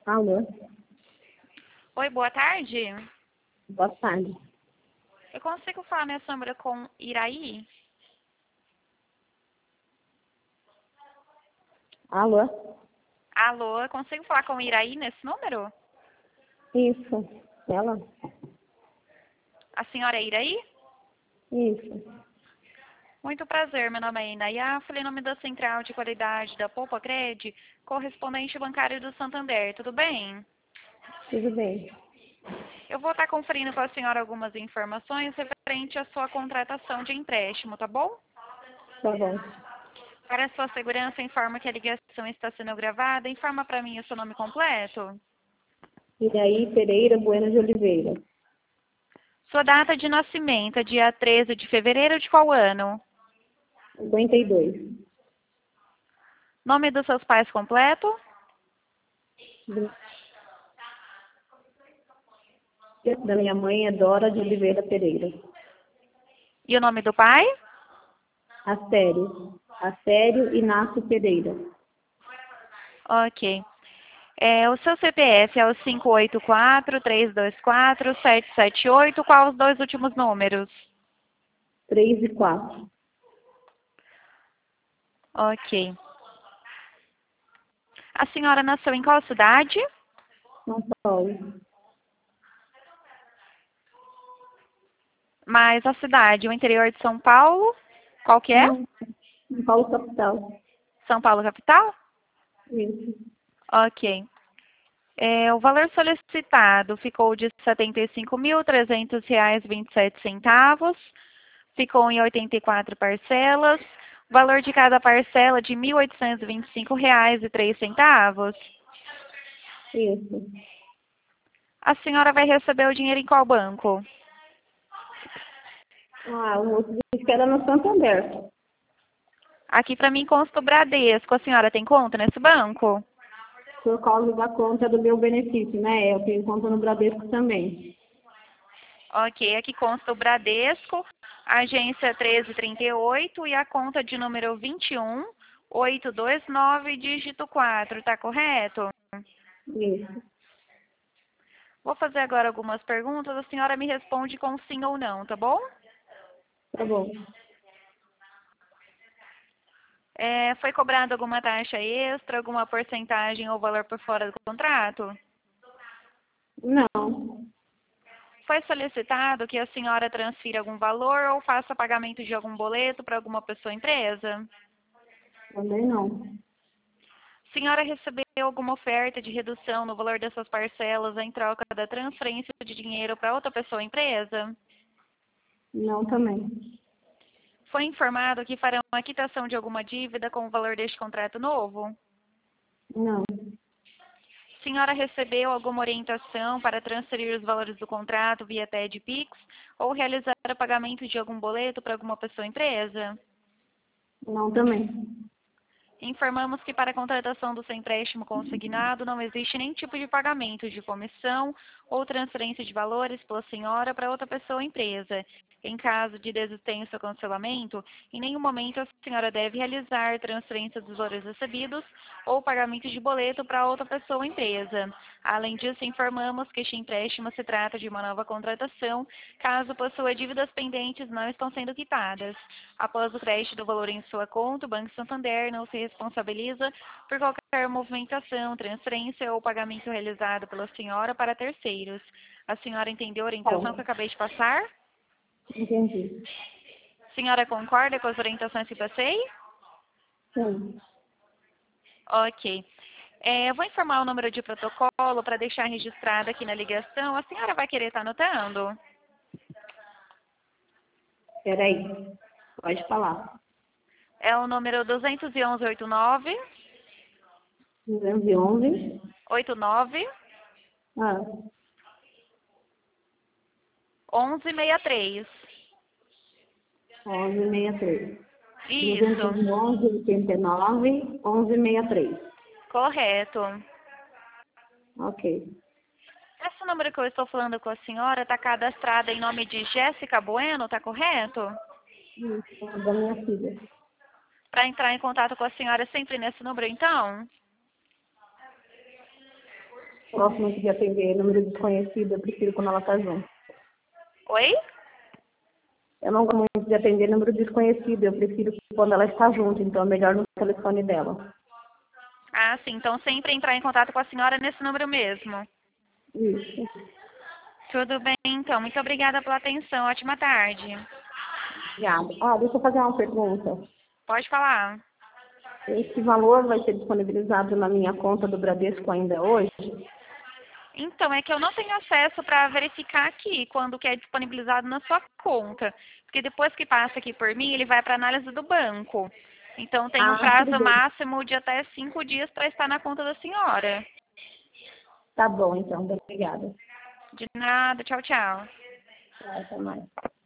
Alô? Oi, boa tarde. Boa tarde. Eu consigo falar nessa número com Iraí? Alô? Alô, eu consigo falar com Iraí nesse número? Isso. Ela? A senhora é Iraí? Isso. Muito prazer, meu nome é Inaya, falei em nome da Central de Qualidade da Poupa Cred, correspondente bancário do Santander, tudo bem? Tudo bem. Eu vou estar conferindo com a senhora algumas informações referente à sua contratação de empréstimo, tá bom? Tá bom. Para a sua segurança, informa que a ligação está sendo gravada. Informa para mim o seu nome completo. Iraí Pereira Bueno de Oliveira. Sua data de nascimento é dia 13 de fevereiro de qual ano? 52. Nome dos seus pais completo? Da minha mãe é Dora de Oliveira Pereira. E o nome do pai? Assério. Assério Inácio Pereira. Ok. O seu CPF é o 584-324-778. Qual os dois últimos números? 3 e 4. Ok. A senhora nasceu em qual cidade? São Paulo. Mais a cidade, o interior de São Paulo. Qual que é? Não. São Paulo capital. São Paulo, capital? Isso. Ok. O valor solicitado ficou de R$ 75.300,27. Ficou em 84 parcelas. O valor de cada parcela de R$ 1.825,03. Isso. A senhora vai receber o dinheiro em qual banco? O moço disse que era no Santander. Aqui para mim consta o Bradesco. A senhora tem conta nesse banco? Por causa da conta do meu benefício, né? Eu tenho conta no Bradesco também. Ok, aqui consta o Bradesco, a agência 1338 e a conta de número 21829, dígito 4, tá correto? Isso. Vou fazer agora algumas perguntas, a senhora me responde com sim ou não, tá bom? Tá bom. Foi cobrada alguma taxa extra, alguma porcentagem ou valor por fora do contrato? Não. Foi solicitado que a senhora transfira algum valor ou faça pagamento de algum boleto para alguma pessoa ou empresa? Também não. Senhora recebeu alguma oferta de redução no valor dessas parcelas em troca da transferência de dinheiro para outra pessoa ou empresa? Não também. Foi informado que farão a quitação de alguma dívida com o valor deste contrato novo? Não. Senhora recebeu alguma orientação para transferir os valores do contrato via TED Pix ou realizar o pagamento de algum boleto para alguma pessoa ou empresa? Não também. Informamos que para a contratação do seu empréstimo consignado não existe nenhum tipo de pagamento de comissão ou transferência de valores pela senhora para outra pessoa ou empresa. Em caso de desistência ou cancelamento, em nenhum momento a senhora deve realizar transferência dos valores recebidos ou pagamento de boleto para outra pessoa ou empresa. Além disso, informamos que este empréstimo se trata de uma nova contratação, caso possua dívidas pendentes não estão sendo quitadas. Após o crédito do valor em sua conta, o Banco Santander não se responsabiliza por qualquer movimentação, transferência ou pagamento realizado pela senhora para terceiros. A senhora entendeu a orientação que eu acabei de passar? Entendi. A senhora concorda com as orientações que passei? Sim. Ok. Eu vou informar o número de protocolo para deixar registrado aqui na ligação. A senhora vai querer estar anotando? Peraí. Pode falar. É o número 211-89 211. 89 Ah. 1163. 1163. Isso, 211, 89, 1163. correto. Ok. Esse número que eu estou falando com a senhora está cadastrado em nome de Jéssica Bueno, tá correto? Isso. Da minha filha. Para entrar em contato com a senhora sempre nesse número, então? gosto muito de atender número desconhecido, eu prefiro quando ela está junto. Oi? Eu não gosto muito de atender número desconhecido, eu prefiro quando ela está junto, então é melhor no telefone dela. Ah, sim. Então sempre entrar em contato com a senhora nesse número mesmo. Isso. Tudo bem, então. Muito obrigada pela atenção. Ótima tarde. Obrigada. Ah, deixa eu fazer uma pergunta. Pode falar. Esse valor vai ser disponibilizado na minha conta do Bradesco ainda hoje? Então, é que eu não tenho acesso para verificar aqui quando que é disponibilizado na sua conta. Porque depois que passa aqui por mim, ele vai para análise do banco. Então, tem um Ah, tudo prazo bem. máximo de até 5 dias para estar na conta da senhora. Tá bom, então. Obrigada. De nada. Tchau, tchau. Até mais.